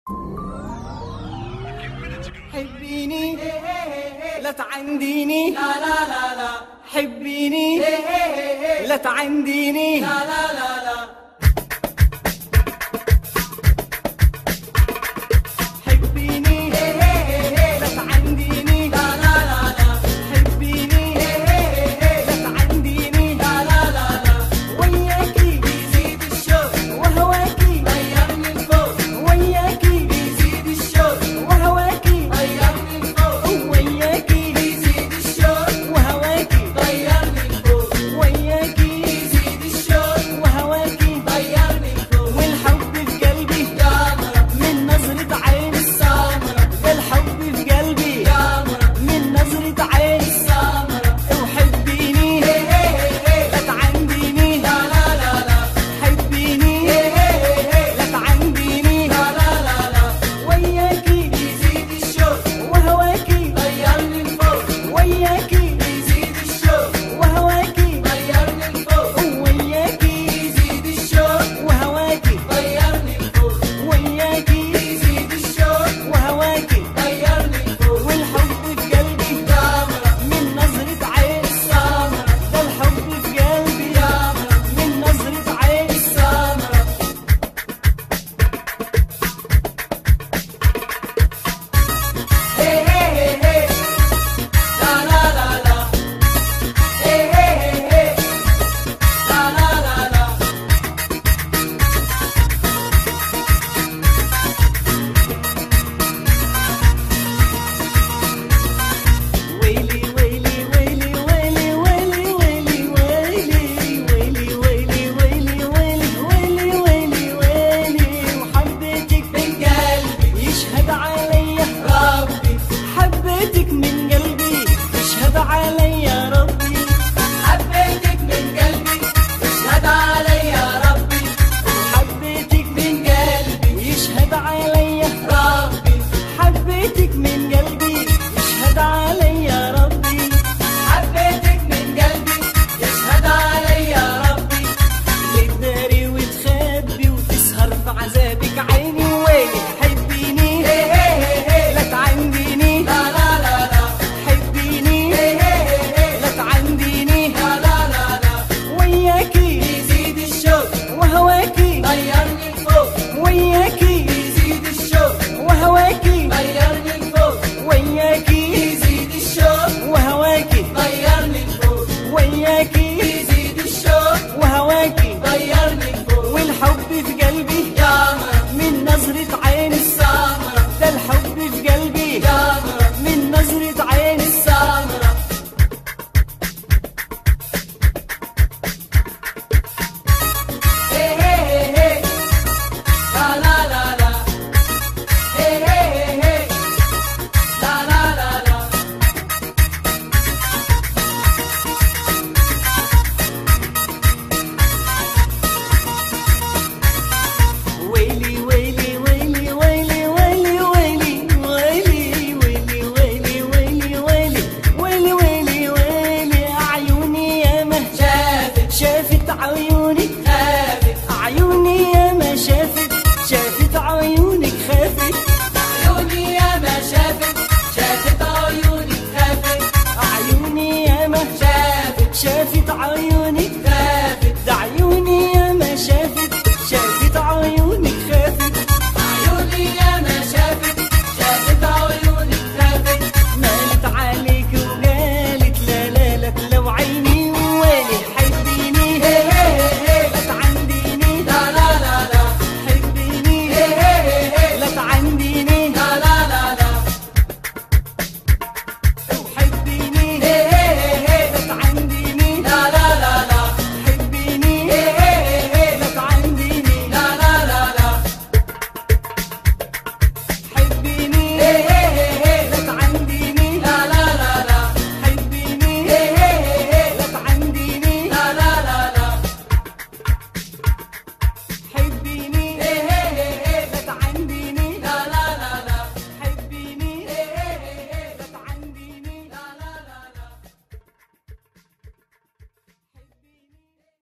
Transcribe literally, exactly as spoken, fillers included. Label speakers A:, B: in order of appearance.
A: حبيني لا تعنديني، لا لا لا لا. حبيني لا تعنديني، لا لا لا لا. حبيني لا تعنديني، لا لا لا لا. حبيني لا تعنديني، لا لا لا لا. وياكي بيزيد الشوق وهواكي غيرني الفوق، وياكي بيزيد الشوق وهواكي غيرني الفوق، وياكي بيزيد الشوق وهواكي غيرني الفوق، وياكي بيزيد الشوق وهواكي غيرني الفوق. والحب في قلبي يامرة من نظرة عين السامرة، والحب في قلبي يامرة من نظرة عين السامرة. وحبيني لا تعنديني، لا لا لا لا. حبيني لا تعنديني، لا لا لا لا. وياكي بيزيد الشوق وهواكي غيرني الفوق، وياكي بيزيد الشوق وهواكي غيرني الفوق، وياكي بيزيد الشوق وهواكي غيرني الفوق، وياكي بيزيد الشوق وهواكي غيرني الفوق. والحب في قلبي يامرة من نظرة عين السامرة، ده الحب في قلبي يامرة من نظرة عين السامرة. هي هي هي هي لا لا لا لا. هي هي هي هي لا لا لا لا. ويلي ويلي ويلي ويلي ويلي ويلي ويلي ويلي ويلي ويلي ويلي ويلي ويلي ويلي. وحبيتك من قلبي يشهد عليا ربي، حبيتك من قلبي يشهد عليا ربي، حبيتك من قلبي يشهد عليا ربي، حبيتك من قلبي يشهد عليا ربي، حبيتك من قلبي يشهد عليا ربي، حبيتك من قلبي يشهد عليا ربي. تقدري وتخبي وتسهر في عذابك عيني وويلي. حبيني لا تعنديني، لا لا لا لا. حبيني لا تعنديني، لا لا لا لا. وياكي بيزيد الشوق وهواكي غيرني الفوق، وياكي بيزيد الشوق وهواكي غيرني الفوق، وياكي بيزيد الشوق وهواكي غيرني الفوق، وياكي بيزيد الشوق وهواكي غيرني الفوق. والحب في قلبي يامرة من نظرة عين السامرة، ده الحب في قلبي يامرة من نظرة عين السامرة. هي هي هي هي لا لا لا لا. هي هي هي هي لا لا لا لا. ويلي ويلي ويلي ويلي ويلي ويلي ويلي ويلي ويلي ويلي ويلي ويلي ويلي ويلي. عيوني ياما شافت شافت عيونك خافت، عيوني ياما شافت شافت عيونك خافت،